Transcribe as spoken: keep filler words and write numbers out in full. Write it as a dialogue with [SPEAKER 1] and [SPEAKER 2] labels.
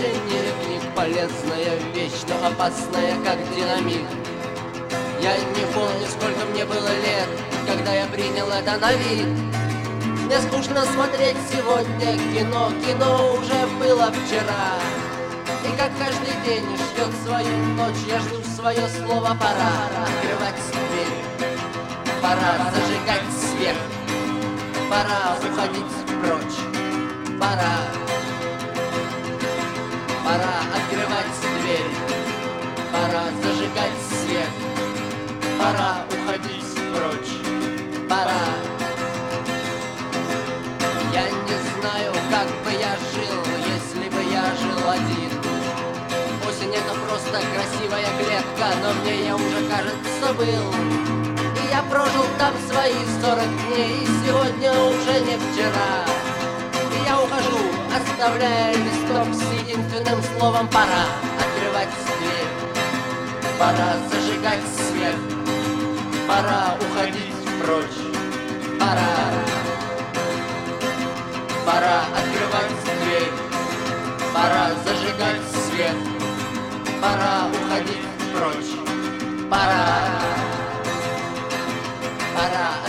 [SPEAKER 1] чтение книг полезная вещь, но опасная, как динамит. Я не помню, сколько мне было лет, когда я принял это на вид. Мне скучно смотреть сегодня кино, кино уже было вчера. И как каждый день ждет свою ночь, я жду свое слово. Пора открывать дверь, пора зажигать свет, пора уходить прочь, пора, пора открывать дверь, пора зажигать свет, пора уходить прочь, пора. Я не знаю, как бы я жил, если бы я жил один. Осень — это просто красивая клетка, но мне я уже, кажется, был. И я прожил там свои сорок дней, и сегодня уже не вчера. И я ухожу, оставляя листок с единственным словом: пора открывать дверь, пора зажигать свет, пора уходить прочь, пора. Пора открывать дверь, пора зажигать свет, пора уходить прочь, пора, пора